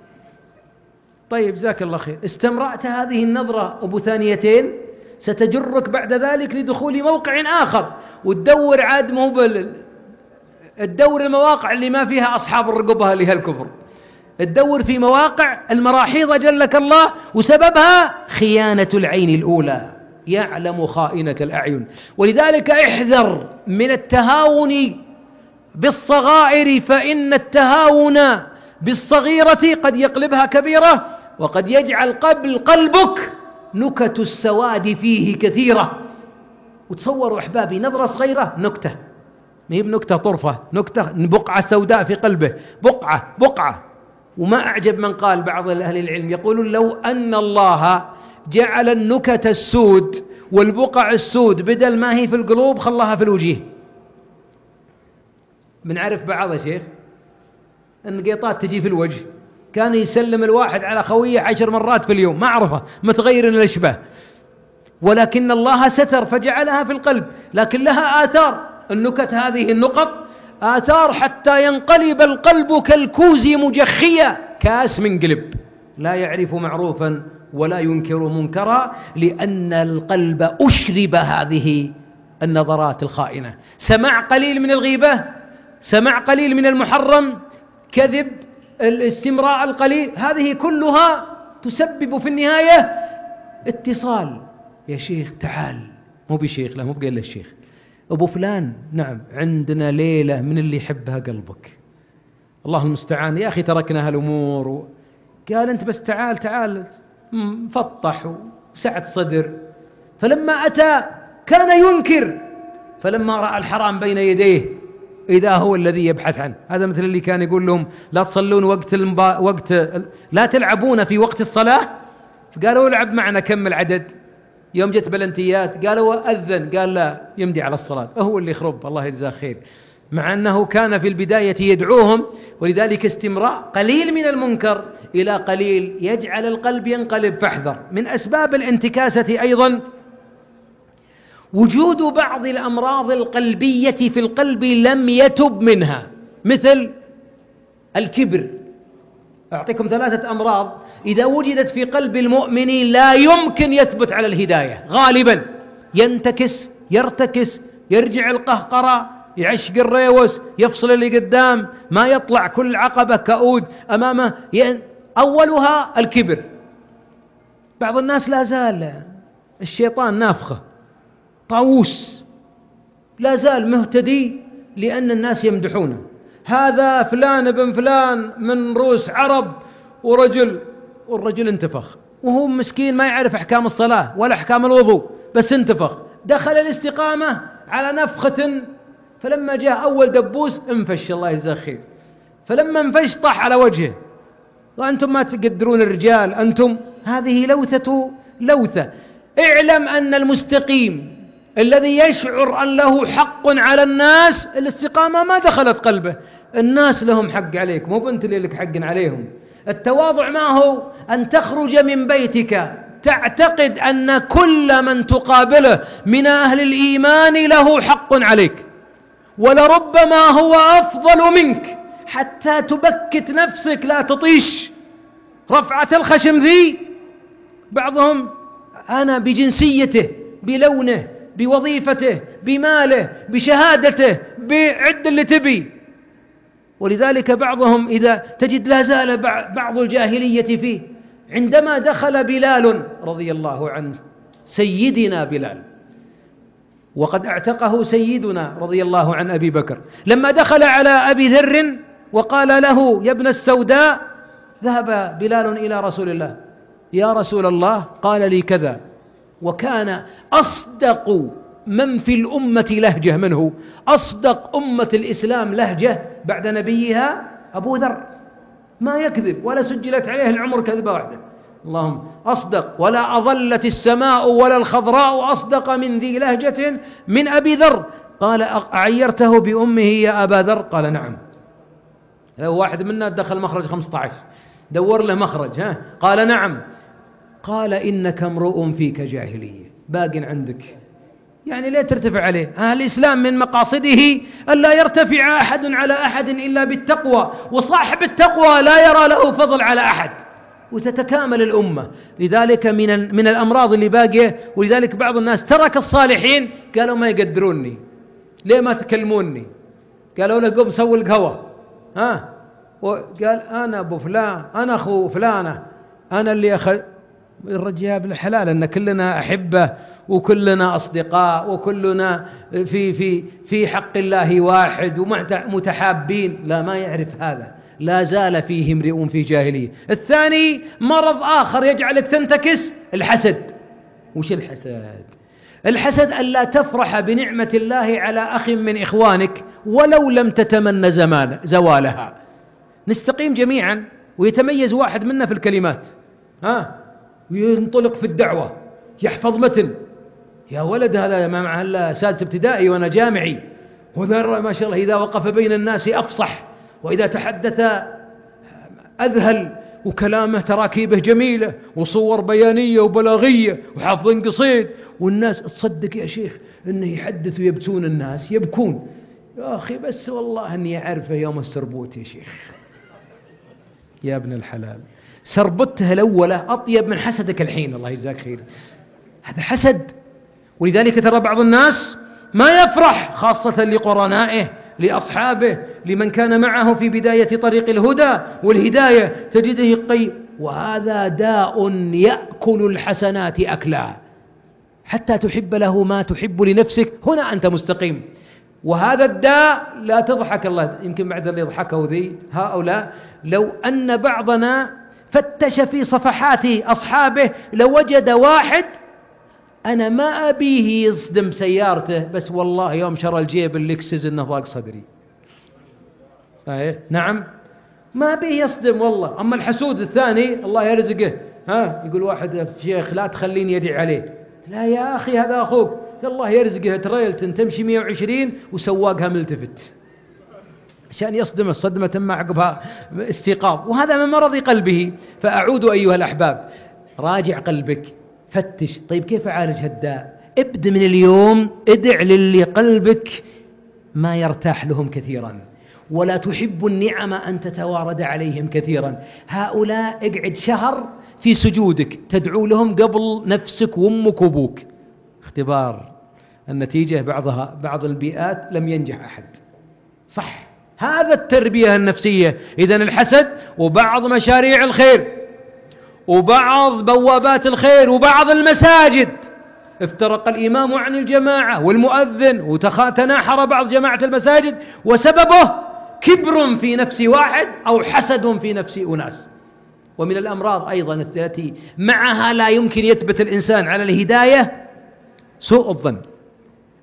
طيب جزاك الله خير، استمرأت هذه النظرة أبو ثانيتين ستجرك بعد ذلك لدخول موقع آخر، وتدور عاد مو بال تدور المواقع اللي ما فيها أصحاب الرقبة اللي هالكبر، تدور في مواقع المراحيض جلك الله، وسببها خيانة العين الأولى، يعلم خائنة الأعين. ولذلك احذر من التهاون بالصغائر، فإن التهاون بالصغيرة قد يقلبها كبيرة، وقد يجعل قبل قلبك نكت السواد فيه كثيرة. وتصوروا أحبابي نظرة صغيرة نكتة، ما هي بنكتة طرفة، نكتة بقعة سوداء في قلبه، بقعة بقعة. وما أعجب من قال بعض أهل العلم يقولون لو أن الله جعل النكت السود والبقع السود بدل ما هي في القلوب خلاها في الوجيه. بنعرف بعض يا شيخ النقيطات تجي في الوجه، كان يسلم الواحد على خويه عشر مرات في اليوم، ما أعرفه، متغير الأشباه، ولكن الله ستر فجعلها في القلب، لكن لها آثار. النكت هذه النقط آثار حتى ينقلب القلب كالكوز مجخيا، كاس من قلب، لا يعرف معروفا ولا ينكر منكرا، لأن القلب أشرب هذه النظرات الخائنة. سمع قليل من الغيبة، سمع قليل من المحرم، كذب، الاستمراء القليل، هذه كلها تسبب في النهاية اتصال. يا شيخ تعال، مو بشيخ، لا مو بقال الشيخ، أبو فلان، نعم عندنا ليلة من اللي يحبها قلبك، الله المستعان يا أخي تركنا هالأمور و... قال أنت بس تعال تعال، مفطح وسعة صدر. فلما أتى كان ينكر، فلما رأى الحرام بين يديه إذا هو الذي يبحث عنه. هذا مثل اللي كان يقول لهم لا تصلون وقت المبا... وقت لا تلعبون في وقت الصلاة، فقالوا العب معنا كم العدد. يوم جت بلنتيات قالوا أذن، قال لا يمدي على الصلاة، هو اللي يخرب، الله يجزاه خير، مع أنه كان في البداية يدعوهم. ولذلك استمراء قليل من المنكر إلى قليل يجعل القلب ينقلب، فاحذر. من أسباب الانتكاسة أيضا وجود بعض الأمراض القلبية في القلب لم يتب منها، مثل الكبر. أعطيكم ثلاثة أمراض إذا وجدت في قلب المؤمن لا يمكن يثبت على الهداية، غالبا ينتكس، يرتكس، يرجع القهقرة، يعشق الريوس، يفصل اللي قدام، ما يطلع كل عقبة كؤود أمامه. أولها الكبر. بعض الناس لا زال الشيطان نافخه، طاووس، لا زال مهتدي لأن الناس يمدحونه، هذا فلان ابن فلان من روس عرب ورجل، والرجل انتفخ وهو مسكين ما يعرف أحكام الصلاة ولا أحكام الوضوء، بس انتفخ، دخل الاستقامة على نفخة فلما جاء أول دبوس انفش الله يجزاه خير، فلما انفش طاح على وجهه، وأنتم ما تقدرون الرجال أنتم. هذه لوثة لوثة. اعلم أن المستقيم الذي يشعر أن له حق على الناس، الاستقامة ما دخلت قلبه. الناس لهم حق عليك، مو بنت اللي لك حق عليهم. التواضع ما هو أن تخرج من بيتك تعتقد أن كل من تقابله من أهل الإيمان له حق عليك، ولربما هو أفضل منك، حتى تبكت نفسك لا تطيش رفعة الخشم ذي. بعضهم أنا بجنسيته، بلونه، بوظيفته، بماله، بشهادته، بعد اللي تبي. ولذلك بعضهم إذا تجد لا زال بعض الجاهلية فيه. عندما دخل بلال رضي الله عنه، سيدنا بلال، وقد اعتقه سيدنا رضي الله عن أبي بكر، لما دخل على أبي ذر وقال له يا ابن السوداء، ذهب بلال إلى رسول الله، يا رسول الله قال لي كذا. وكان أصدق من في الأمة لهجة منه، أصدق أمة الإسلام لهجة بعد نبيها أبو ذر، ما يكذب ولا سجلت عليه العمر كذبة واحدة. اللهم أصدق، ولا أظلت السماء ولا الخضراء أصدق من ذي لهجة من أبي ذر. قال أعيرته بأمه يا أبا ذر؟ قال نعم. لو واحد منا دخل مخرج خمسة عشر دور له مخرج، ها؟ قال نعم. قال إنك امرؤ فيك جاهلية، باق عندك، يعني ليه ترتفع عليه؟ ها الإسلام من مقاصده ألا يرتفع أحد على أحد إلا بالتقوى، وصاحب التقوى لا يرى له فضل على أحد، وتتكامل الأمة. لذلك من من الأمراض اللي باقية. ولذلك بعض الناس ترك الصالحين، قالوا ما يقدروني، ليه ما تكلموني؟ قالوا له قم سوي القهوة، ها؟ وقال أنا أبو فلان، أنا أخو فلانة، أنا اللي أخذ. الرجال بالحلال أن كلنا أحبة وكلنا أصدقاء وكلنا في في في حق الله واحد ومتحابين. لا، ما يعرف هذا، لا زال فيه امرئ في جاهلية. الثاني مرض آخر يجعلك تنتكس، الحسد. وش الحسد؟ الحسد ألا تفرح بنعمة الله على أخ من إخوانك ولو لم تتمنى زمان زوالها. نستقيم جميعا ويتميز واحد منا في الكلمات، ها، وينطلق في الدعوة، يحفظ متن، يا ولد هذا ما معه إلا سادس ابتدائي وأنا جامعي، وذا ما شاء الله إذا وقف بين الناس أفصح، وإذا تحدث أذهل، وكلامه تراكيبه جميلة، وصور بيانية وبلاغية، وحافظ قصيد، والناس تصدق يا شيخ إنه يحدث ويبتون الناس يبكون. يا أخي بس والله أني أعرفه يوم السربوت يا شيخ. يا ابن الحلال، سربته الأولى أطيب من حسدك الحين، الله يجزاك خير. هذا حسد. ولذلك ترى بعض الناس ما يفرح، خاصة لقرنائه، لأصحابه، لمن كان معه في بداية طريق الهدى والهداية، تجده يقي، وهذا داء يأكل الحسنات أكلا حتى تحب له ما تحب لنفسك. هنا أنت مستقيم. وهذا الداء لا تضحك، الله يمكن بعد اللي يضحكوا ذي هؤلاء، لو أن بعضنا فتش في صفحات أصحابه لوجد واحد أنا ما أبيه يصدم سيارته، بس والله يوم شرى الجيب اللكسس إنه ضاق صدري. صحيح؟ نعم، ما أبيه يصدم والله. أما الحسود الثاني الله يرزقه، ها، يقول واحد شيخ لا تخليني يدعي عليه. لا يا أخي هذا أخوك، الله يرزقه تريلتن تمشي مئة وعشرين وسواقها ملتفت عشان يصدم الصدمة ما عقبها استيقاظ. وهذا من مرض قلبه. فأعود أيها الأحباب، راجع قلبك، فتش. طيب كيف أعالج هالداء؟ ابدأ من اليوم، ادع للي قلبك ما يرتاح لهم كثيرا، ولا تحب النعم أن تتوارد عليهم كثيرا. هؤلاء اقعد شهر في سجودك تدعو لهم قبل نفسك وامك وابوك. اختبار النتيجة بعضها بعض البيئات لم ينجح أحد. صح، هذا التربية النفسية. إذن الحسد وبعض مشاريع الخير وبعض بوابات الخير وبعض المساجد، افترق الإمام عن الجماعة والمؤذن وتناحر بعض جماعة المساجد، وسببه كبر في نفس واحد أو حسد في نفس أناس. ومن الأمراض أيضا التي معها لا يمكن يثبت الإنسان على الهداية سوء الظن.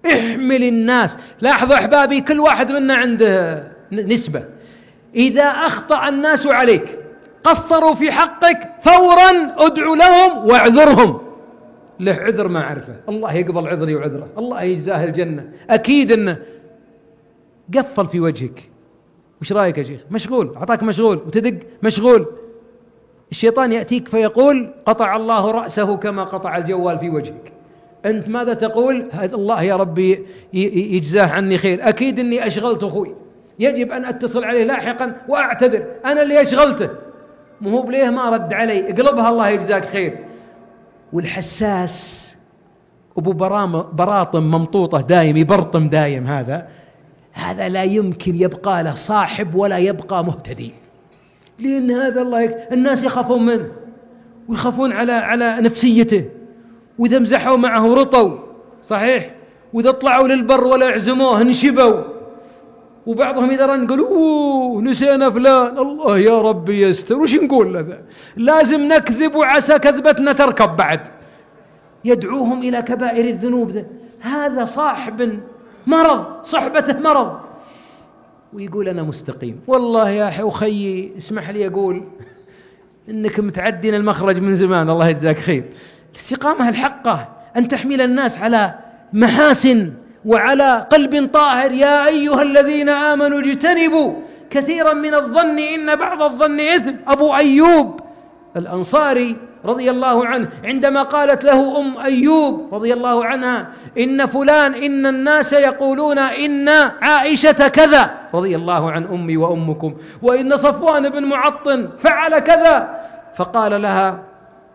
احمل الناس. لاحظوا أحبابي، كل واحد منا عنده نسبة. إذا أخطأ الناس عليك قصروا في حقك فورا ادعو لهم واعذرهم. له عذر ما عرفه، الله يقبل عذري وعذره، الله يجزاه الجنة، أكيد أنه قفل في وجهك. وش رأيك يا شيخ؟ مشغول، أعطاك مشغول وتدق مشغول. الشيطان يأتيك فيقول قطع الله رأسه كما قطع الجوال في وجهك. أنت ماذا تقول؟ الله يا ربي يجزاه عني خير، أكيد أني أشغلت أخوي، يجب أن أتصل عليه لاحقا وأعتذر، أنا اللي أشغلته، مو بليه ما رد علي، اقلبها الله يجزاك خير. والحساس أبو براطم ممطوطة دايم، يبرطم دايم، هذا هذا لا يمكن يبقى له صاحب ولا يبقى مهتدي، لأن هذا الله يك... الناس يخافون منه ويخافون على على نفسيته، وإذا مزحوا معه رطوا، صحيح، وإذا طلعوا للبر ولا يعزموه انشبوا، وبعضهم إذا رنقلوا أوه نسينا فلان، الله يا ربي يستر، وش نقول هذا؟ لازم نكذب وعسى كذبتنا تركب بعد. يدعوهم إلى كبائر الذنوب. ده هذا صاحب مرض، صحبته مرض، ويقول أنا مستقيم. والله يا أخي اسمح لي أقول إنك متعدين المخرج من زمان، الله يجزاك خير. الاستقامة الحقة أن تحمل الناس على محاسن وعلى قلب طاهر. يا أيها الذين آمنوا اجتنبوا كثيرا من الظن إن بعض الظن إثم. أبو أيوب الأنصاري رضي الله عنه عندما قالت له أم أيوب رضي الله عنها إن فلان إن الناس يقولون إن عائشة كذا رضي الله عن أمي وأمكم، وإن صفوان بن معطل فعل كذا، فقال لها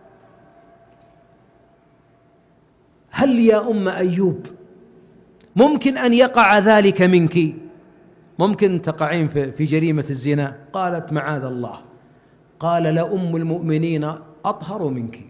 هل يا أم أيوب ممكن أن يقع ذلك منك؟ ممكن تقعين في جريمة الزنا؟ قالت معاذ الله. قال لأم المؤمنين أطهر منك.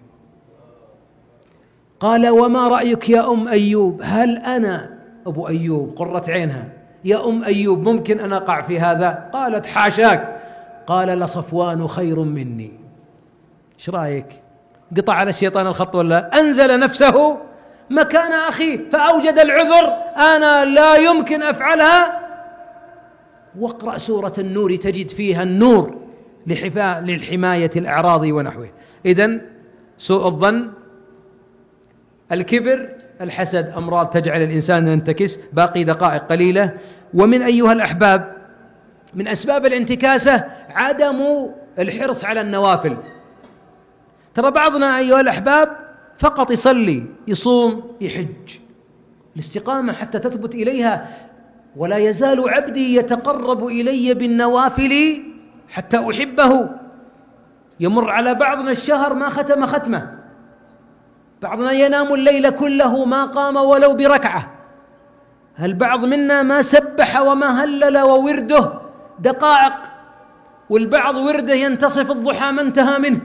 قال وما رأيك يا أم أيوب؟ هل أنا أبو أيوب قرة عينها يا أم أيوب ممكن أن أقع في هذا؟ قالت حاشاك. قال لصفوان خير مني. ايش رأيك؟ قطع على الشيطان الخط ولا أنزل نفسه مكان أخيه فأوجد العذر، أنا لا يمكن أفعلها. واقرأ سورة النور تجد فيها النور للحماية الأعراض ونحوه. إذن سوء الظن، الكبر، الحسد، أمراض تجعل الإنسان ينتكس. باقي دقائق قليلة. ومن أيها الأحباب من أسباب الانتكاسة عدم الحرص على النوافل. ترى بعضنا أيها الأحباب فقط يصلي يصوم يحج، الاستقامة حتى تثبت إليها. ولا يزال عبدي يتقرب إلي بالنوافل حتى أحبه. يمر على بعضنا الشهر ما ختم ختمة، بعضنا ينام الليل كله ما قام ولو بركعة، البعض منا ما سبح وما هلل وورده دقائق، والبعض ورده ينتصف الضحى ما انتهى منه.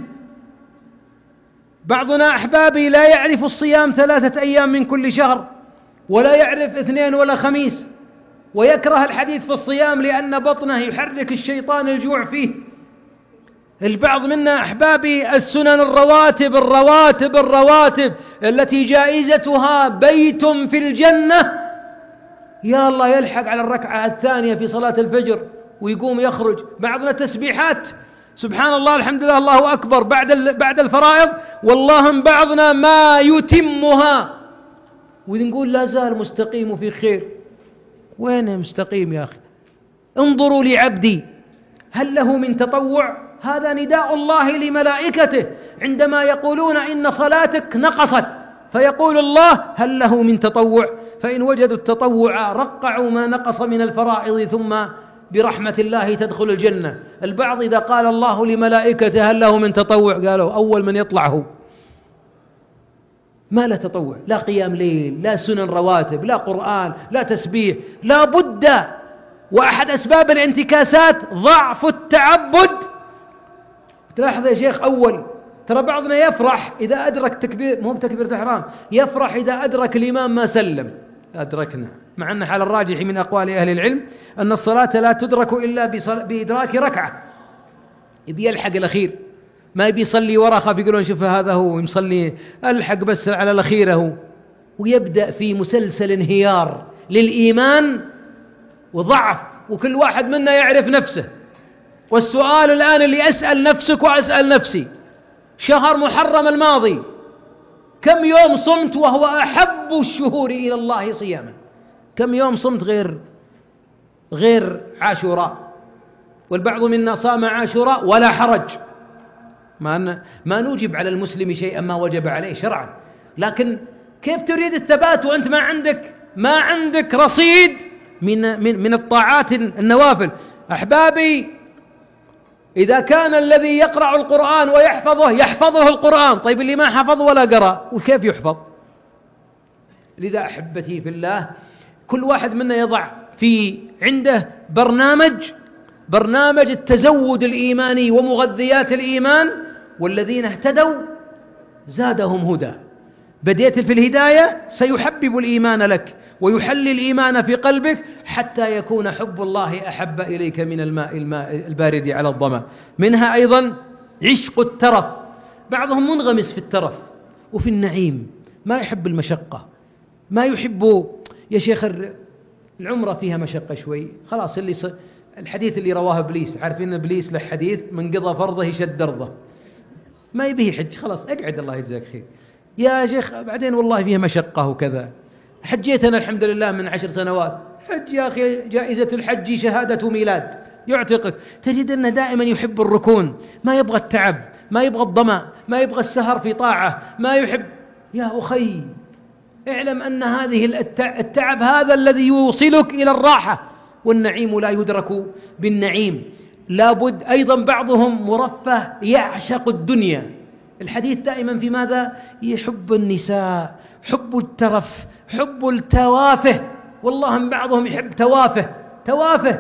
بعضنا أحبابي لا يعرف الصيام ثلاثة أيام من كل شهر، ولا يعرف اثنين ولا خميس، ويكره الحديث في الصيام لأن بطنه يحرك الشيطان الجوع فيه. البعض منا أحبابي السنن الرواتب الرواتب الرواتب التي جائزتها بيت في الجنة، يا الله يلحق على الركعة الثانية في صلاة الفجر ويقوم يخرج. بعضنا تسبيحات سبحان الله الحمد لله الله أكبر بعد بعد الفرائض، والله بعضنا ما يتمها، ونقول لا زال مستقيم في خير. وين مستقيم يا أخي؟ انظروا لعبدي هل له من تطوع؟ هذا نداء الله لملائكته عندما يقولون إن صلاتك نقصت، فيقول الله هل له من تطوع؟ فإن وجدوا التطوع رقعوا ما نقص من الفرائض ثم برحمة الله تدخل الجنة. البعض إذا قال الله لملائكته هل له من تطوع قالوا أول من يطلع هو، ما له تطوع، لا قيام ليل، لا سنن رواتب، لا قرآن، لا تسبيح، لا بد. وأحد أسباب الانتكاسات ضعف التعبد. تلاحظ يا شيخ أول ترى بعضنا يفرح إذا أدرك تكبير، مو بتكبيرة الإحرام، يفرح إذا أدرك الإمام ما سلم، أدركنا، مع أن حال الراجح من أقوال أهل العلم أن الصلاة لا تدرك إلا بإدراك ركعة، يبي يلحق الأخير، ما يبي يصلي ورا خاف يقولون شوف هذا هو يصلي، ألحق بس على الأخير هو. ويبدأ في مسلسل انهيار للإيمان وضعف، وكل واحد منا يعرف نفسه. والسؤال الآن اللي أسأل نفسك وأسأل نفسي: شهر محرم الماضي كم يوم صمت وهو أحب الشهور إلى الله صياما؟ كم يوم صمت غير غير عاشوراء؟ والبعض منا صام عاشوراء ولا حرج، ما ما نوجب على المسلم شيئا ما وجب عليه شرعا، لكن كيف تريد الثبات وأنت ما عندك ما عندك رصيد من من من الطاعات النوافل؟ أحبابي، إذا كان الذي يقرأ القرآن ويحفظه يحفظه القرآن، طيب اللي ما حفظ ولا قرأ وكيف يحفظ؟ لذا أحبتي في الله، كل واحد منا يضع في عنده برنامج برنامج التزود الإيماني ومغذيات الإيمان. والذين اهتدوا زادهم هدى. بديت في الهداية، سيحبب الإيمان لك ويحلي الإيمان في قلبك حتى يكون حب الله أحب إليك من الماء, الماء البارد على الظما. منها أيضا عشق الترف. بعضهم منغمس في الترف وفي النعيم، ما يحب المشقة، ما يحب. يا شيخ العمرة فيها مشقة شوي، خلاص. اللي ص... الحديث اللي رواه إبليس، عارفين إبليس له حديث: من قضى فرضه يشد درضه، ما يبيه حج، خلاص اقعد الله يجزاك خير. يا شيخ بعدين والله فيها مشقة وكذا. حجيت أنا الحمد لله من عشر سنوات، حج يا أخي، جائزة الحج شهادة ميلاد يعتقك. تجد أنه دائما يحب الركون، ما يبغى التعب، ما يبغى الظمأ، ما يبغى السهر في طاعة، ما يحب. يا أخي اعلم أن هذه التعب هذا الذي يوصلك إلى الراحة، والنعيم لا يدرك بالنعيم. لابد أيضا بعضهم مرفه يعشق الدنيا. الحديث دائما في ماذا؟ يحب النساء، حب الترف، حب التوافه. والله بعضهم يحب توافه توافه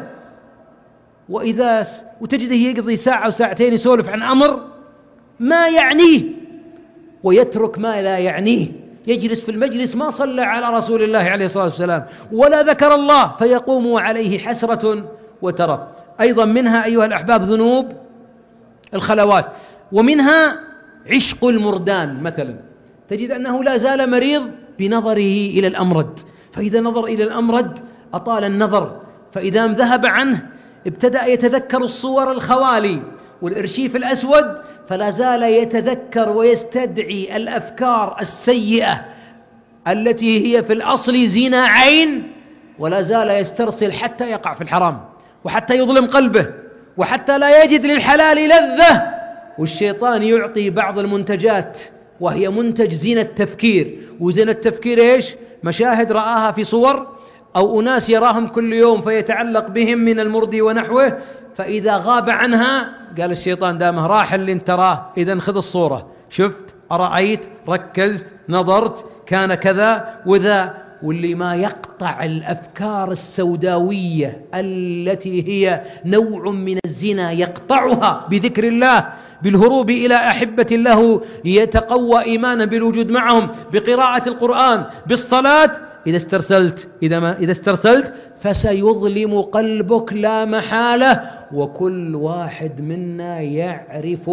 وإذا وتجده يقضي ساعة وساعتين يسولف عن أمر ما يعنيه ويترك ما لا يعنيه. يجلس في المجلس ما صلى على رسول الله عليه الصلاة والسلام ولا ذكر الله، فيقوم عليه حسرة وترف. أيضا منها أيها الأحباب ذنوب الخلوات، ومنها عشق المردان. مثلا تجد أنه لا زال مريض بنظره إلى الأمرد، فإذا نظر إلى الأمرد أطال النظر، فإذا ذهب عنه ابتدأ يتذكر الصور الخوالي والإرشيف الأسود، فلا زال يتذكر ويستدعي الأفكار السيئة التي هي في الأصل زنا عين، ولا زال يسترسل حتى يقع في الحرام وحتى يظلم قلبه وحتى لا يجد للحلال لذة. والشيطان يعطي بعض المنتجات وهي منتج زنا التفكير. وزنا التفكير إيش؟ مشاهد رآها في صور أو أناس يراهم كل يوم فيتعلق بهم من المرضي ونحوه، فإذا غاب عنها قال الشيطان دامه راح اللي انت تراه، إذن خذ الصورة، شفت، أرأيت، ركزت، نظرت، كان كذا وذا. واللي ما يقطع الأفكار السوداوية التي هي نوع من الزنا يقطعها بذكر الله، بالهروب إلى أحبة الله، يتقوى إيمانا بالوجود معهم، بقراءة القرآن، بالصلاة. إذا استرسلت إذا ما إذا استرسلت فسيظلم قلبك لا محالة. وكل واحد منا يعرف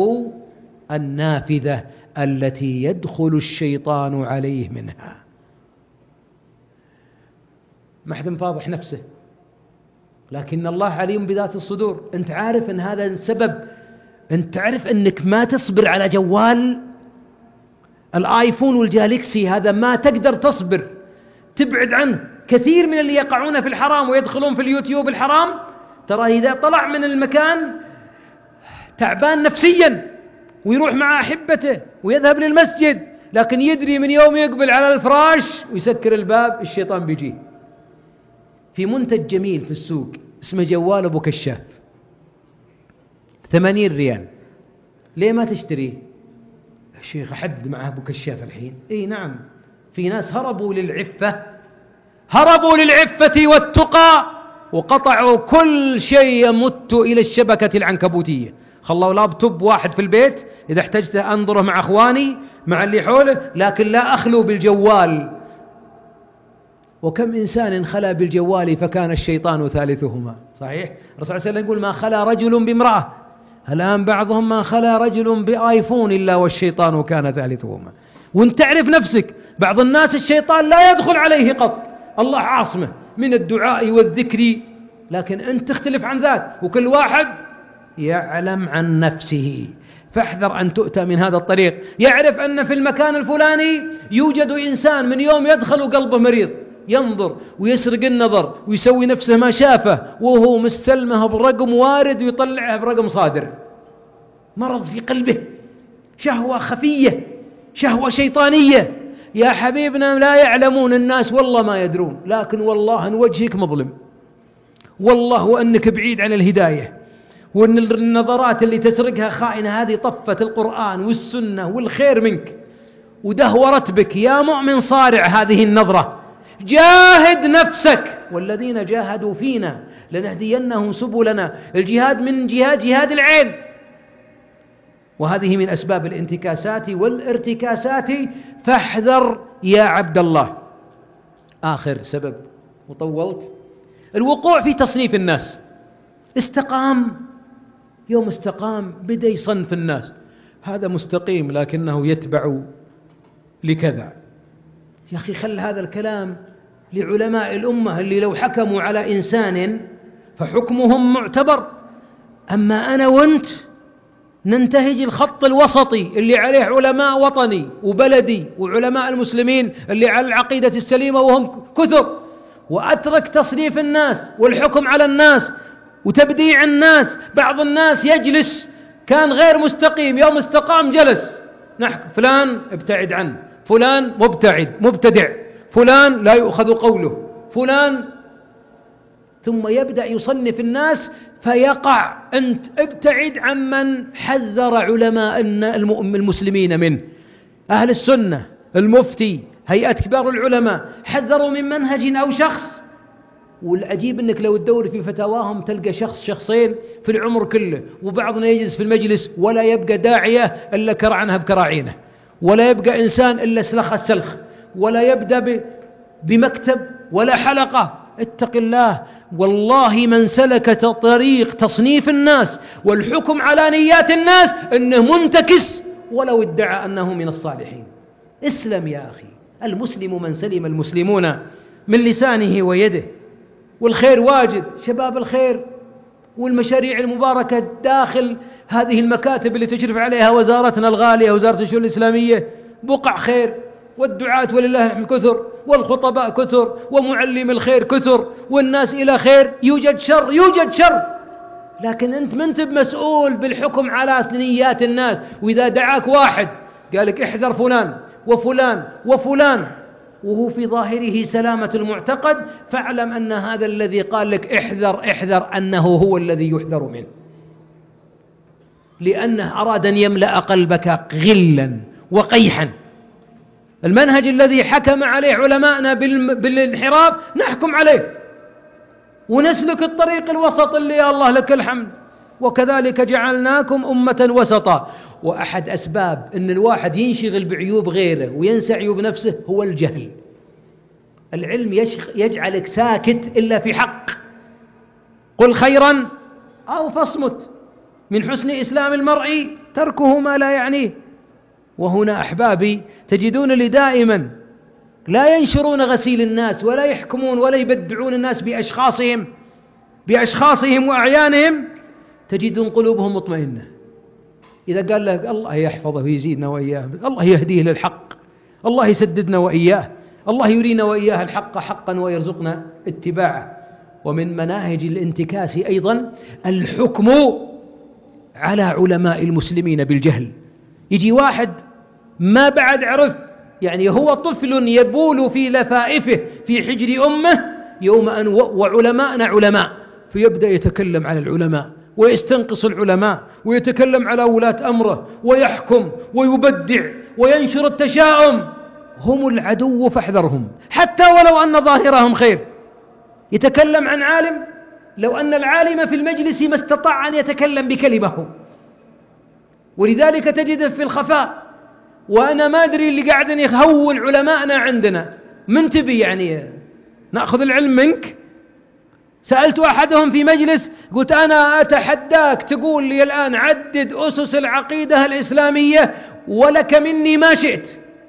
النافذة التي يدخل الشيطان عليه منها. ما حد مفاضح نفسه، لكن الله عليم بذات الصدور. أنت عارف أن هذا السبب، أنت تعرف أنك ما تصبر على جوال الآيفون والجالكسي هذا، ما تقدر تصبر تبعد عنه. كثير من اللي يقعون في الحرام ويدخلون في اليوتيوب الحرام، ترى إذا طلع من المكان تعبان نفسيا ويروح مع أحبته ويذهب للمسجد، لكن يدري من يوم يقبل على الفراش ويسكر الباب الشيطان بيجيه. في منتج جميل في السوق اسمه جوال أبو كشاف، ثمانين ريال. ليه ما تشتريه؟ يا شيخ أحد معه أبو كشاف الحين؟ إيه نعم، في ناس هربوا للعفة، هربوا للعفة والتقى وقطعوا كل شيء يمت إلى الشبكة العنكبوتية. خلوا لابتوب واحد في البيت، إذا احتجت أنظره مع أخواني مع اللي حوله، لكن لا أخلو بالجوال. وكم إنسان خلا بالجوال فكان الشيطان ثالثهما. صحيح الرسول صلى الله عليه وسلم يقول ما خلا رجل بامرأة. الآن بعضهم ما خلا رجل بآيفون إلا والشيطان كان ثالثهما. وانت تعرف نفسك. بعض الناس الشيطان لا يدخل عليه قط، الله عاصمه من الدعاء والذكر، لكن أنت تختلف عن ذاك، وكل واحد يعلم عن نفسه. فاحذر أن تؤتى من هذا الطريق. يعرف أن في المكان الفلاني يوجد إنسان من يوم يدخل وقلبه مريض، ينظر ويسرق النظر ويسوي نفسه ما شافه، وهو مستلمه برقم وارد ويطلعه برقم صادر. مرض في قلبه، شهوة خفية، شهوة شيطانية. يا حبيبنا لا يعلمون الناس، والله ما يدرون، لكن والله أن وجهك مظلم، والله وأنك بعيد عن الهداية، وأن النظرات اللي تسرقها خائنة هذه طفت القرآن والسنة والخير منك ودهورت بك. يا مؤمن صارع هذه النظرة، جاهد نفسك، والذين جاهدوا فينا لنهدينهم سبلنا. الجهاد من جهاد جهاد العين، وهذه من أسباب الانتكاسات والارتكاسات، فاحذر يا عبد الله. آخر سبب وطولت، الوقوع في تصنيف الناس. استقام، يوم استقام بدأ يصنف الناس، هذا مستقيم لكنه يتبع لكذا. يا أخي خل هذا الكلام لعلماء الأمة اللي لو حكموا على إنسان فحكمهم معتبر. أما أنا وأنت ننتهج الخط الوسطي اللي عليه علماء وطني وبلدي وعلماء المسلمين اللي على العقيدة السليمة وهم كثر، وأترك تصنيف الناس والحكم على الناس وتبديع الناس. بعض الناس يجلس كان غير مستقيم، يوم استقام جلس نحكي فلان ابتعد عنه، فلان مبتعد مبتدع، فلان لا يؤخذ قوله، فلان، ثم يبدأ يصنف الناس فيقع. أنت ابتعد عمن حذر علماء المسلمين منه، أهل السنة، المفتي، هيئة كبار العلماء، حذروا من منهج أو شخص. والعجيب أنك لو تدور في فتاواهم تلقى شخص شخصين في العمر كله، وبعضنا يجلس في المجلس ولا يبقى داعية إلا كرعنها بكراعينه، ولا يبقى إنسان إلا سلخ السلخ، ولا يبدأ بمكتب ولا حلقة. اتق الله، والله من سلك طريق تصنيف الناس والحكم على نيات الناس إنه منتكس ولو ادعى أنه من الصالحين. اسلم يا أخي. المسلم من سلم المسلمون من لسانه ويده، والخير واجد. شباب الخير والمشاريع المباركة داخل هذه المكاتب اللي تشرف عليها وزارتنا الغالية، وزارة الشؤون الإسلامية، بقع خير، والدعاة ولله الحمد كثر، والخطباء كثر، ومعلم الخير كثر، والناس إلى خير. يوجد شر، يوجد شر، لكن أنت ما أنت مسؤول بالحكم على نيات الناس. وإذا دعاك واحد قال لك احذر فلان وفلان وفلان وهو في ظاهره سلامة المعتقد، فاعلم أن هذا الذي قال لك احذر احذر أنه هو الذي يحذر منه، لأنه أراد أن يملأ قلبك غلا وقيحا. المنهج الذي حكم عليه علماءنا بالانحراف نحكم عليه ونسلك الطريق الوسط اللي يا الله لك الحمد. وكذلك جعلناكم أمة وسطا. وأحد أسباب أن الواحد ينشغل بعيوب غيره وينسى عيوب نفسه هو الجهل. العلم يجعلك ساكت إلا في حق، قل خيرا أو فاصمت، من حسن إسلام المرء تركه ما لا يعنيه. وهنا أحبابي تجدون لي دائما لا ينشرون غسيل الناس ولا يحكمون ولا يبدعون الناس بأشخاصهم بأشخاصهم وأعيانهم، تجدون قلوبهم مطمئنة. إذا قال لك الله يحفظه ويزيدنا وإياه، الله يهديه للحق، الله يسددنا وإياه، الله يرينا وإياه الحق حقا ويرزقنا اتباعه. ومن مناهج الانتكاس أيضا الحكم على علماء المسلمين بالجهل. يجي واحد ما بعد عرف، يعني هو طفل يبول في لفائفه في حجر أمه يوم أن وعلماءنا علماء، فيبدأ يتكلم على العلماء ويستنقص العلماء ويتكلم على ولاة أمره ويحكم ويبدع وينشر التشاؤم. هم العدو فاحذرهم، حتى ولو أن ظاهرهم خير. يتكلم عن عالم، لو أن العالم في المجلس ما استطاع أن يتكلم بكلمه، ولذلك تجد في الخفاء. وأنا ما أدري اللي قاعدين يهون علماءنا عندنا، من تبي يعني نأخذ العلم منك؟ سألت أحدهم في مجلس قلت أنا أتحداك تقول لي الآن عدد أسس العقيدة الإسلامية ولك مني ما شئت.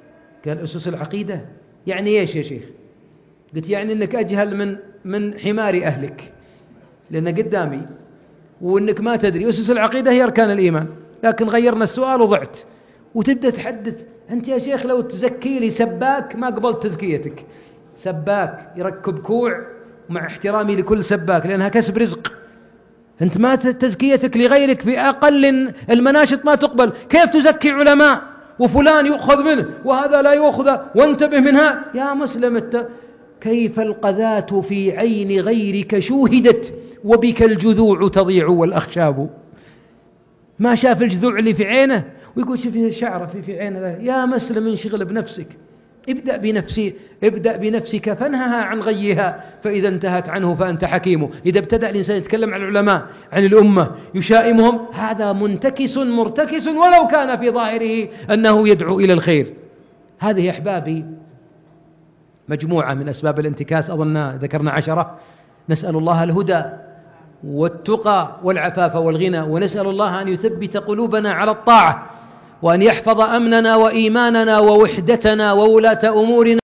قال أسس العقيدة يعني إيش يا شيخ؟ قلت يعني أنك أجهل من من حمار أهلك، لأنه قدامي، وأنك ما تدري أسس العقيدة هي أركان الإيمان، لكن غيرنا السؤال وضعت. وتبدأ تحدث، أنت يا شيخ لو تزكي لي سباك ما قبلت تزكيتك. سباك يركب كوع، مع احترامي لكل سباك لأنها كسب رزق، أنت ما تزكيتك لغيرك في أقل المناشط ما تقبل. كيف تزكي علماء وفلان يؤخذ منه وهذا لا يؤخذ وانتبه منها؟ يا مسلم الت... كيف القذاة في عين غيرك شوهدت وبك الجذوع تضيع والأخشاب. ما شاف الجذوع اللي في عينه ويقول شوف شعره في في عينه. يا مسلم انشغل بنفسك، ابدأ بنفسي ابدأ بنفسك فانهها عن غيها، فإذا انتهت عنه فأنت حكيم. إذا ابتدأ الإنسان يتكلم عن العلماء عن الأمة يشائمهم، هذا منتكس مرتكس ولو كان في ظاهره أنه يدعو إلى الخير. هذه أحبابي مجموعة من أسباب الانتكاس، أظن ذكرنا عشرة. نسأل الله الهدى والتقى والعفاف والغنى، ونسأل الله أن يثبت قلوبنا على الطاعة، وأن يحفظ أمننا وإيماننا ووحدتنا وولاة أمورنا.